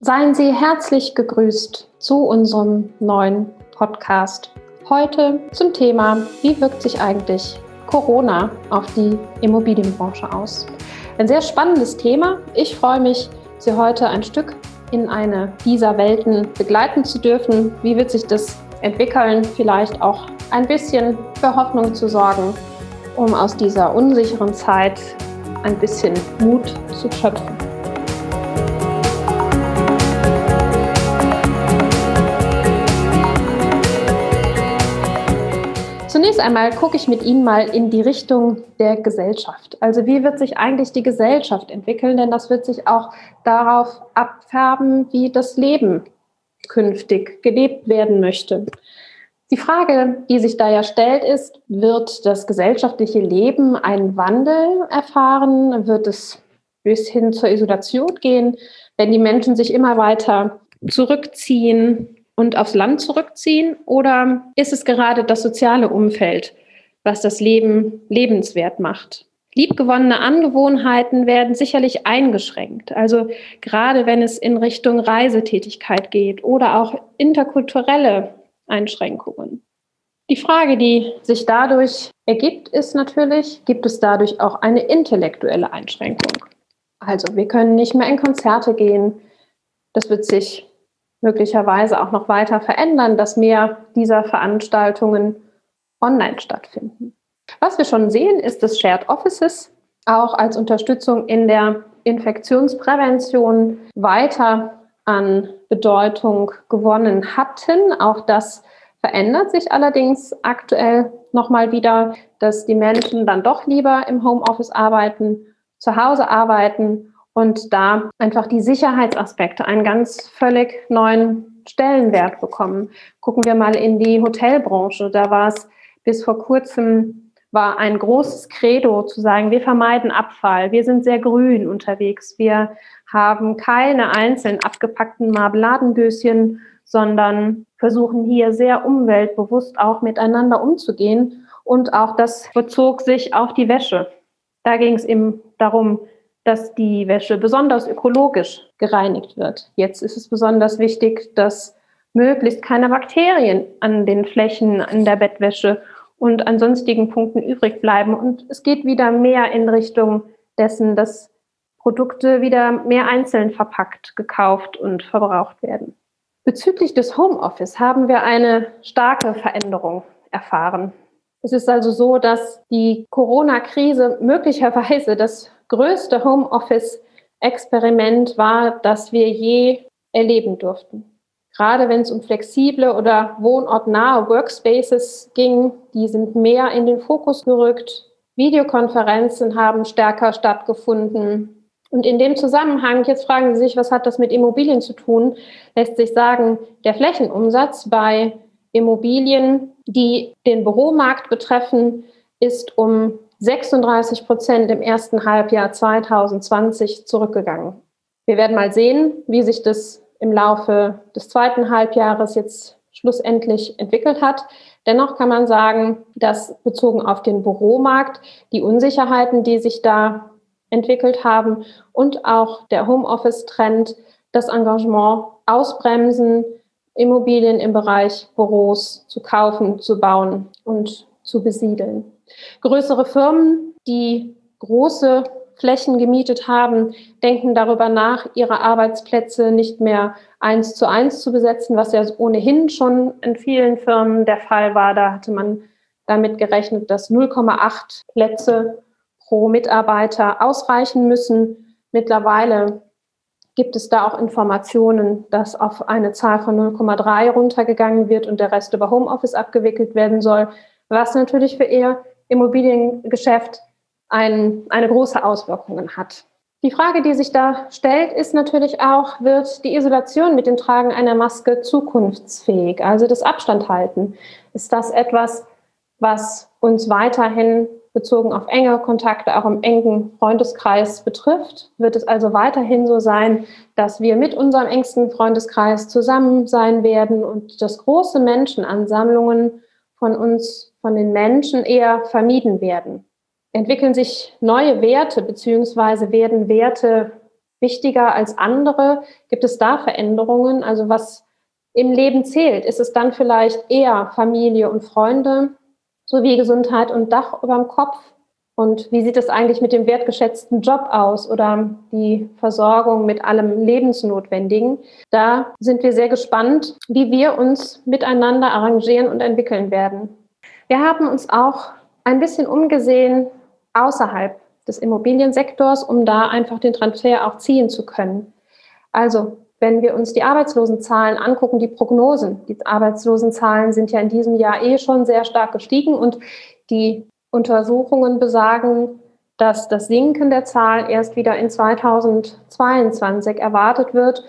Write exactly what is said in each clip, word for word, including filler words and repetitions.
Seien Sie herzlich gegrüßt zu unserem neuen Podcast. Heute zum Thema: Wie wirkt sich eigentlich Corona auf die Immobilienbranche aus? Ein sehr spannendes Thema. Ich freue mich, Sie heute ein Stück in eine dieser Welten begleiten zu dürfen. Wie wird sich das entwickeln? Vielleicht auch ein bisschen für Hoffnung zu sorgen, um aus dieser unsicheren Zeit ein bisschen Mut zu schöpfen. Zunächst einmal gucke ich mit Ihnen mal in die Richtung der Gesellschaft. Also wie wird sich eigentlich die Gesellschaft entwickeln? Denn das wird sich auch darauf abfärben, wie das Leben künftig gelebt werden möchte. Die Frage, die sich da ja stellt, ist: Wird das gesellschaftliche Leben einen Wandel erfahren? Wird es bis hin zur Isolation gehen, wenn die Menschen sich immer weiter zurückziehen und aufs Land zurückziehen? Oder ist es gerade das soziale Umfeld, was das Leben lebenswert macht? Liebgewonnene Angewohnheiten werden sicherlich eingeschränkt. Also gerade wenn es in Richtung Reisetätigkeit geht oder auch interkulturelle Einschränkungen. Die Frage, die sich dadurch ergibt, ist natürlich: Gibt es dadurch auch eine intellektuelle Einschränkung? Also wir können nicht mehr in Konzerte gehen. Das wird sich möglicherweise auch noch weiter verändern, dass mehr dieser Veranstaltungen online stattfinden. Was wir schon sehen, ist, dass Shared Offices auch als Unterstützung in der Infektionsprävention weiter an Bedeutung gewonnen hatten. Auch das verändert sich allerdings aktuell nochmal wieder, dass die Menschen dann doch lieber im Homeoffice arbeiten, zu Hause arbeiten und da einfach die Sicherheitsaspekte einen ganz völlig neuen Stellenwert bekommen. Gucken wir mal in die Hotelbranche. Da war es bis vor kurzem war ein großes Credo zu sagen: Wir vermeiden Abfall, wir sind sehr grün unterwegs, wir haben keine einzeln abgepackten Marmeladendöschen, sondern versuchen hier sehr umweltbewusst auch miteinander umzugehen. Und auch das bezog sich auf die Wäsche. Da ging es eben darum, dass die Wäsche besonders ökologisch gereinigt wird. Jetzt ist es besonders wichtig, dass möglichst keine Bakterien an den Flächen, an der Bettwäsche und an sonstigen Punkten übrig bleiben. Und es geht wieder mehr in Richtung dessen, dass Produkte wieder mehr einzeln verpackt, gekauft und verbraucht werden. Bezüglich des Homeoffice haben wir eine starke Veränderung erfahren. Es ist also so, dass die Corona-Krise möglicherweise das größte Homeoffice-Experiment war, das wir je erleben durften. Gerade wenn es um flexible oder wohnortnahe Workspaces ging, die sind mehr in den Fokus gerückt. Videokonferenzen haben stärker stattgefunden. Und in dem Zusammenhang, jetzt fragen Sie sich, was hat das mit Immobilien zu tun, lässt sich sagen, der Flächenumsatz bei Immobilien, die den Büromarkt betreffen, ist um sechsunddreißig Prozent im ersten Halbjahr zwanzig zwanzig zurückgegangen. Wir werden mal sehen, wie sich das im Laufe des zweiten Halbjahres jetzt schlussendlich entwickelt hat. Dennoch kann man sagen, dass bezogen auf den Büromarkt die Unsicherheiten, die sich da entwickelt haben, und auch der Homeoffice-Trend das Engagement ausbremsen, Immobilien im Bereich Büros zu kaufen, zu bauen und zu besiedeln. Größere Firmen, die große Flächen gemietet haben, denken darüber nach, ihre Arbeitsplätze nicht mehr eins zu eins zu besetzen, was ja ohnehin schon in vielen Firmen der Fall war. Da hatte man damit gerechnet, dass null Komma acht Plätze pro Mitarbeiter ausreichen müssen. Mittlerweile gibt es da auch Informationen, dass auf eine Zahl von null Komma drei runtergegangen wird und der Rest über Homeoffice abgewickelt werden soll, was natürlich für Ihr Immobiliengeschäft ein, eine große Auswirkung hat. Die Frage, die sich da stellt, ist natürlich auch: Wird die Isolation mit dem Tragen einer Maske zukunftsfähig? Also das Abstand halten. Ist das etwas, was uns weiterhin bezogen auf enge Kontakte auch im engen Freundeskreis betrifft? Wird es also weiterhin so sein, dass wir mit unserem engsten Freundeskreis zusammen sein werden und dass große Menschenansammlungen von uns, von den Menschen eher vermieden werden? Entwickeln sich neue Werte, beziehungsweise werden Werte wichtiger als andere? Gibt es da Veränderungen? Also was im Leben zählt? Ist es dann vielleicht eher Familie und Freunde sowie Gesundheit und Dach über dem Kopf? Und wie sieht es eigentlich mit dem wertgeschätzten Job aus oder die Versorgung mit allem Lebensnotwendigen? Da sind wir sehr gespannt, wie wir uns miteinander arrangieren und entwickeln werden. Wir haben uns auch ein bisschen umgesehen außerhalb des Immobiliensektors, um da einfach den Transfer auch ziehen zu können. Also, wenn wir uns die Arbeitslosenzahlen angucken, die Prognosen, die Arbeitslosenzahlen sind ja in diesem Jahr eh schon sehr stark gestiegen und die Untersuchungen besagen, dass das Sinken der Zahlen erst wieder in zweitausendzweiundzwanzig erwartet wird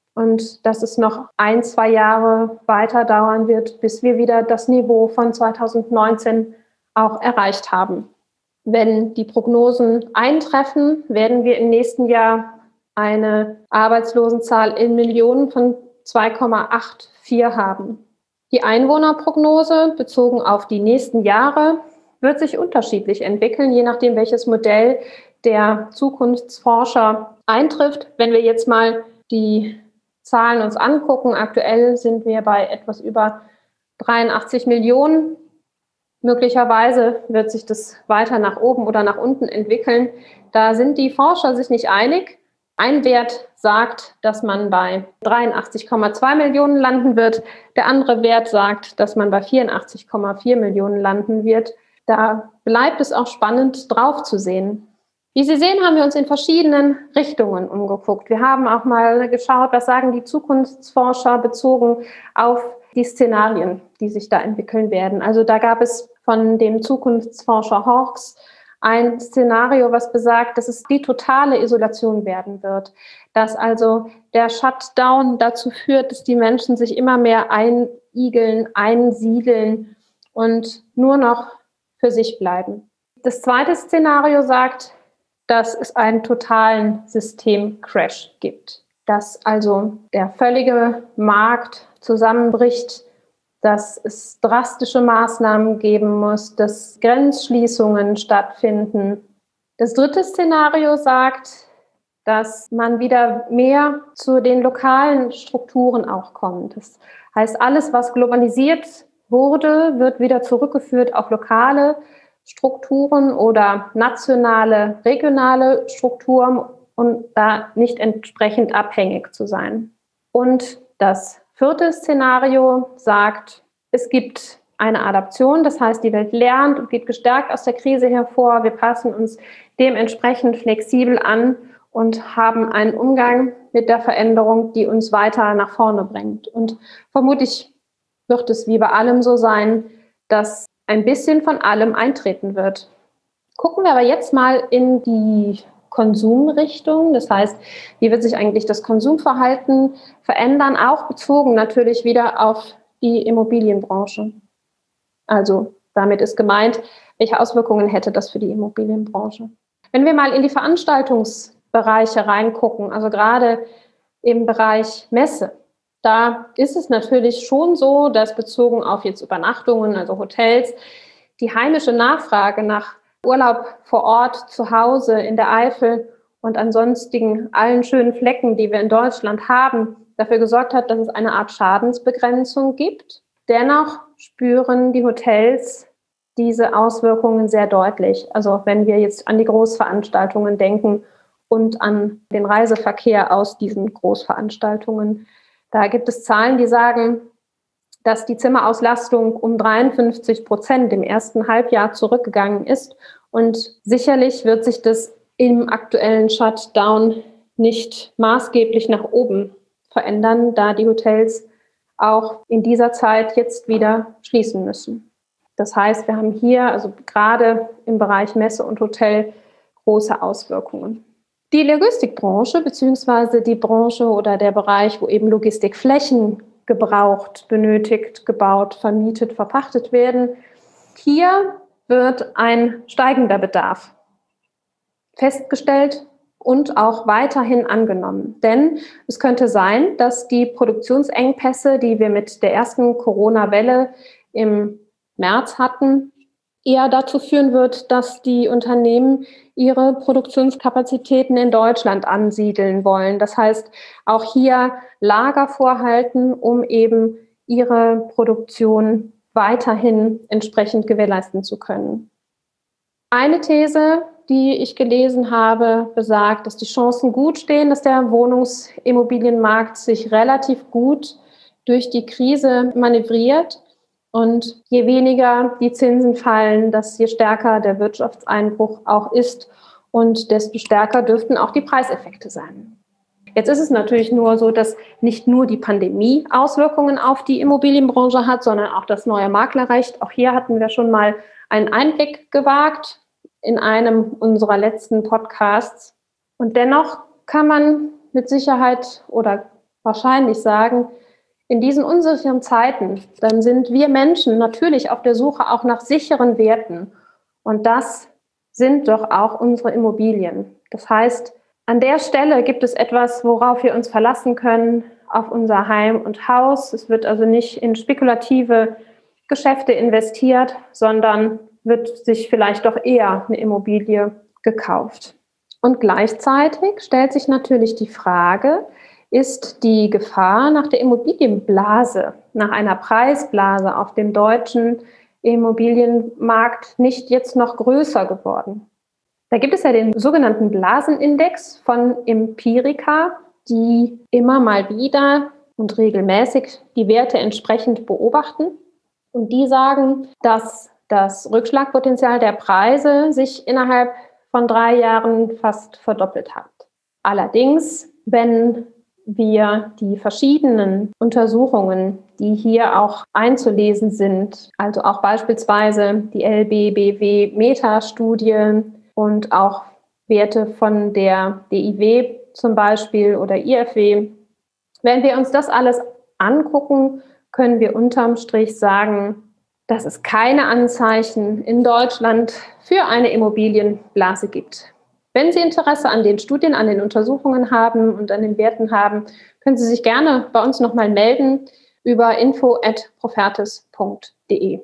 und dass es noch ein, zwei Jahre weiter dauern wird, bis wir wieder das Niveau von zweitausendneunzehn auch erreicht haben. Wenn die Prognosen eintreffen, werden wir im nächsten Jahr eine Arbeitslosenzahl in Millionen von zwei Komma vierundachtzig haben. Die Einwohnerprognose bezogen auf die nächsten Jahre wird sich unterschiedlich entwickeln, je nachdem, welches Modell der Zukunftsforscher eintrifft. Wenn wir jetzt mal die Zahlen uns angucken, aktuell sind wir bei etwas über dreiundachtzig Millionen. Möglicherweise wird sich das weiter nach oben oder nach unten entwickeln. Da sind die Forscher sich nicht einig. Ein Wert sagt, dass man bei dreiundachtzig Komma zwei Millionen landen wird. Der andere Wert sagt, dass man bei vierundachtzig Komma vier Millionen landen wird. Da bleibt es auch spannend, drauf zu sehen. Wie Sie sehen, haben wir uns in verschiedenen Richtungen umgeguckt. Wir haben auch mal geschaut, was sagen die Zukunftsforscher bezogen auf die Szenarien, die sich da entwickeln werden. Also da gab es von dem Zukunftsforscher Hawkes ein Szenario, was besagt, dass es die totale Isolation werden wird. Dass also der Shutdown dazu führt, dass die Menschen sich immer mehr einigeln, einsiedeln und nur noch für sich bleiben. Das zweite Szenario sagt, dass es einen totalen Systemcrash gibt. Dass also der völlige Markt zusammenbricht, dass es drastische Maßnahmen geben muss, dass Grenzschließungen stattfinden. Das dritte Szenario sagt, dass man wieder mehr zu den lokalen Strukturen auch kommt. Das heißt, alles, was globalisiert wurde, wird wieder zurückgeführt auf lokale Strukturen oder nationale, regionale Strukturen und da nicht entsprechend abhängig zu sein. Und das vierte Szenario sagt, es gibt eine Adaption, das heißt, die Welt lernt und geht gestärkt aus der Krise hervor. Wir passen uns dementsprechend flexibel an und haben einen Umgang mit der Veränderung, die uns weiter nach vorne bringt. Und vermutlich wird es wie bei allem so sein, dass ein bisschen von allem eintreten wird. Gucken wir aber jetzt mal in die Konsumrichtung. Das heißt, wie wird sich eigentlich das Konsumverhalten verändern, auch bezogen natürlich wieder auf die Immobilienbranche. Also damit ist gemeint, welche Auswirkungen hätte das für die Immobilienbranche. Wenn wir mal in die Veranstaltungsbereiche reingucken, also gerade im Bereich Messe, da ist es natürlich schon so, dass bezogen auf jetzt Übernachtungen, also Hotels, die heimische Nachfrage nach Urlaub vor Ort, zu Hause, in der Eifel und an sonstigen allen schönen Flecken, die wir in Deutschland haben, dafür gesorgt hat, dass es eine Art Schadensbegrenzung gibt. Dennoch spüren die Hotels diese Auswirkungen sehr deutlich. Also wenn wir jetzt an die Großveranstaltungen denken und an den Reiseverkehr aus diesen Großveranstaltungen. Da gibt es Zahlen, die sagen, dass die Zimmerauslastung um dreiundfünfzig Prozent im ersten Halbjahr zurückgegangen ist. Und sicherlich wird sich das im aktuellen Shutdown nicht maßgeblich nach oben verändern, da die Hotels auch in dieser Zeit jetzt wieder schließen müssen. Das heißt, wir haben hier also gerade im Bereich Messe und Hotel große Auswirkungen. Die Logistikbranche beziehungsweise die Branche oder der Bereich, wo eben Logistikflächen gebraucht, benötigt, gebaut, vermietet, verpachtet werden, hier wird ein steigender Bedarf festgestellt und auch weiterhin angenommen. Denn es könnte sein, dass die Produktionsengpässe, die wir mit der ersten Corona-Welle im März hatten, eher dazu führen wird, dass die Unternehmen ihre Produktionskapazitäten in Deutschland ansiedeln wollen. Das heißt, auch hier Lager vorhalten, um eben ihre Produktion weiterhin entsprechend gewährleisten zu können. Eine These, die ich gelesen habe, besagt, dass die Chancen gut stehen, dass der Wohnungsimmobilienmarkt sich relativ gut durch die Krise manövriert. Und je weniger die Zinsen fallen, dass je stärker der Wirtschaftseinbruch auch ist und desto stärker dürften auch die Preiseffekte sein. Jetzt ist es natürlich nur so, dass nicht nur die Pandemie Auswirkungen auf die Immobilienbranche hat, sondern auch das neue Maklerrecht. Auch hier hatten wir schon mal einen Einblick gewagt in einem unserer letzten Podcasts. Und dennoch kann man mit Sicherheit oder wahrscheinlich sagen, in diesen unsicheren Zeiten, dann sind wir Menschen natürlich auf der Suche auch nach sicheren Werten. Und das sind doch auch unsere Immobilien. Das heißt, an der Stelle gibt es etwas, worauf wir uns verlassen können, auf unser Heim und Haus. Es wird also nicht in spekulative Geschäfte investiert, sondern wird sich vielleicht doch eher eine Immobilie gekauft. Und gleichzeitig stellt sich natürlich die Frage, ist die Gefahr nach der Immobilienblase, nach einer Preisblase auf dem deutschen Immobilienmarkt nicht jetzt noch größer geworden? Da gibt es ja den sogenannten Blasenindex von Empirica, die immer mal wieder und regelmäßig die Werte entsprechend beobachten. Und die sagen, dass das Rückschlagpotenzial der Preise sich innerhalb von drei Jahren fast verdoppelt hat. Allerdings, wenn wir die verschiedenen Untersuchungen, die hier auch einzulesen sind, also auch beispielsweise die L B B W-Meta-Studie und auch Werte von der D I W zum Beispiel oder I F W, wenn wir uns das alles angucken, können wir unterm Strich sagen, dass es keine Anzeichen in Deutschland für eine Immobilienblase gibt. Wenn Sie Interesse an den Studien, an den Untersuchungen haben und an den Werten haben, können Sie sich gerne bei uns nochmal melden über info at profertis punkt de.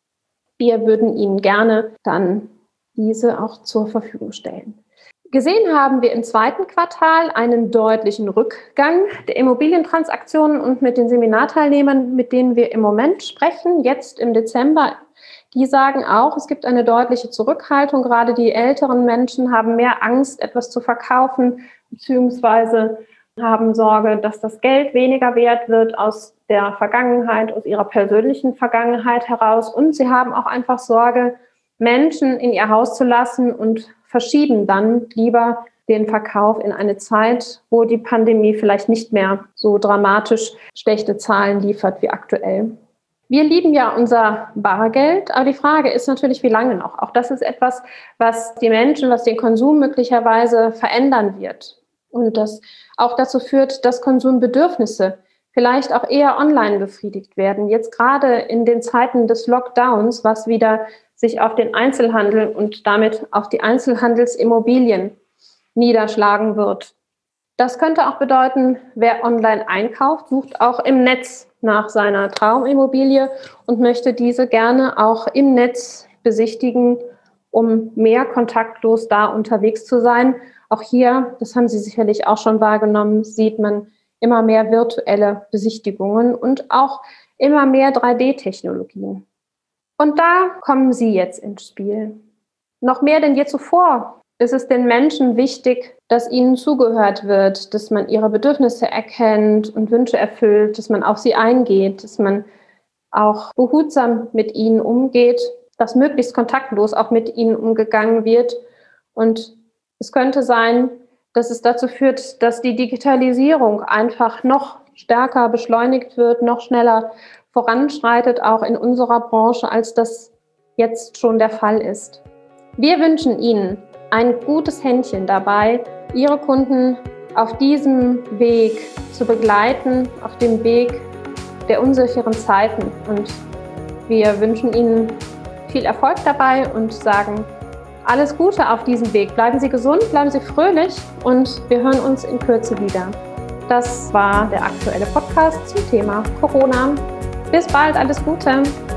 Wir würden Ihnen gerne dann diese auch zur Verfügung stellen. Gesehen haben wir im zweiten Quartal einen deutlichen Rückgang der Immobilientransaktionen und mit den Seminarteilnehmern, mit denen wir im Moment sprechen, jetzt im Dezember, die sagen auch, es gibt eine deutliche Zurückhaltung. Gerade die älteren Menschen haben mehr Angst, etwas zu verkaufen, beziehungsweise haben Sorge, dass das Geld weniger wert wird aus der Vergangenheit, aus ihrer persönlichen Vergangenheit heraus. Und sie haben auch einfach Sorge, Menschen in ihr Haus zu lassen und verschieben dann lieber den Verkauf in eine Zeit, wo die Pandemie vielleicht nicht mehr so dramatisch schlechte Zahlen liefert wie aktuell. Wir lieben ja unser Bargeld, aber die Frage ist natürlich, wie lange noch? Auch das ist etwas, was die Menschen, was den Konsum möglicherweise verändern wird. Und das auch dazu führt, dass Konsumbedürfnisse vielleicht auch eher online befriedigt werden. Jetzt gerade in den Zeiten des Lockdowns, was wieder sich auf den Einzelhandel und damit auf die Einzelhandelsimmobilien niederschlagen wird. Das könnte auch bedeuten, wer online einkauft, sucht auch im Netz nach seiner Traumimmobilie und möchte diese gerne auch im Netz besichtigen, um mehr kontaktlos da unterwegs zu sein. Auch hier, das haben Sie sicherlich auch schon wahrgenommen, sieht man immer mehr virtuelle Besichtigungen und auch immer mehr drei D-Technologien. Und da kommen Sie jetzt ins Spiel. Noch mehr denn je zuvor ist es den Menschen wichtig, dass ihnen zugehört wird, dass man ihre Bedürfnisse erkennt und Wünsche erfüllt, dass man auf sie eingeht, dass man auch behutsam mit ihnen umgeht, dass möglichst kontaktlos auch mit ihnen umgegangen wird. Und es könnte sein, dass es dazu führt, dass die Digitalisierung einfach noch stärker beschleunigt wird, noch schneller voranschreitet, auch in unserer Branche, als das jetzt schon der Fall ist. Wir wünschen Ihnen ein gutes Händchen dabei, Ihre Kunden auf diesem Weg zu begleiten, auf dem Weg der unsicheren Zeiten. Und wir wünschen Ihnen viel Erfolg dabei und sagen alles Gute auf diesem Weg. Bleiben Sie gesund, bleiben Sie fröhlich und wir hören uns in Kürze wieder. Das war der aktuelle Podcast zum Thema Corona. Bis bald, alles Gute!